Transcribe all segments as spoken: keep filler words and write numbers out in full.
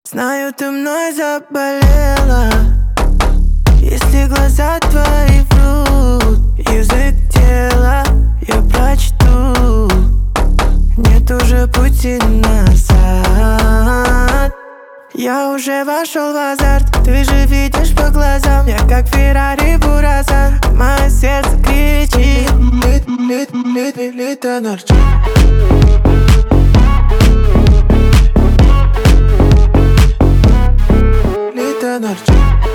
Знаю, ты мной заболела. Если глаза твои врут, язык тела я прочту. Нет уже пути назад. Я уже вошел в азарт. Ты же видишь по глазам, я как Феррари Бурасан. Мое сердце кричит: лит, лит, лит, лит, лит, энерджи. Лит, энерджи.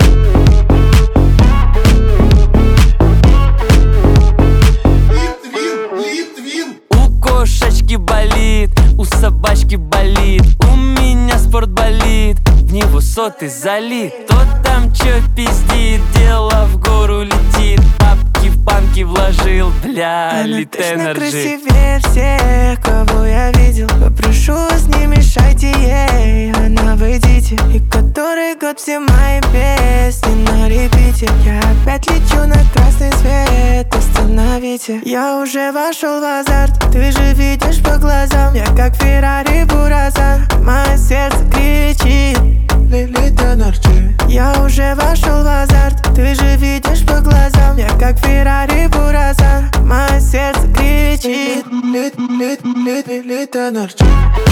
У кошечки болит, у собачки болит, у меня спорт болит, в него соты залит. Тот там чё пиздит, дело в гору летит, бабки в банки вложил, бля, лит энерджи. Красивее всех, кого я видел. Попрошу вас, не мешайте ей, она в эдите. И который год все мои песни на репите. Я опять лечу на красный свет, остановите. Я уже вошел в азарт. Ты же видишь по глазам, я как Феррари Бурасан. Мое сердце кричит: лит, энерджи. Я уже вошел в азарт. Ты же видишь по глазам, я как Феррари Бурасан. Мое сердце кричит: лит, лит, лит, лит, лит, энерджи.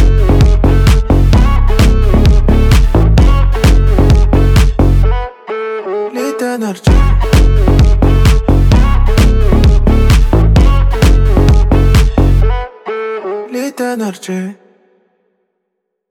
Лит, энерджи. Лит, энерджи.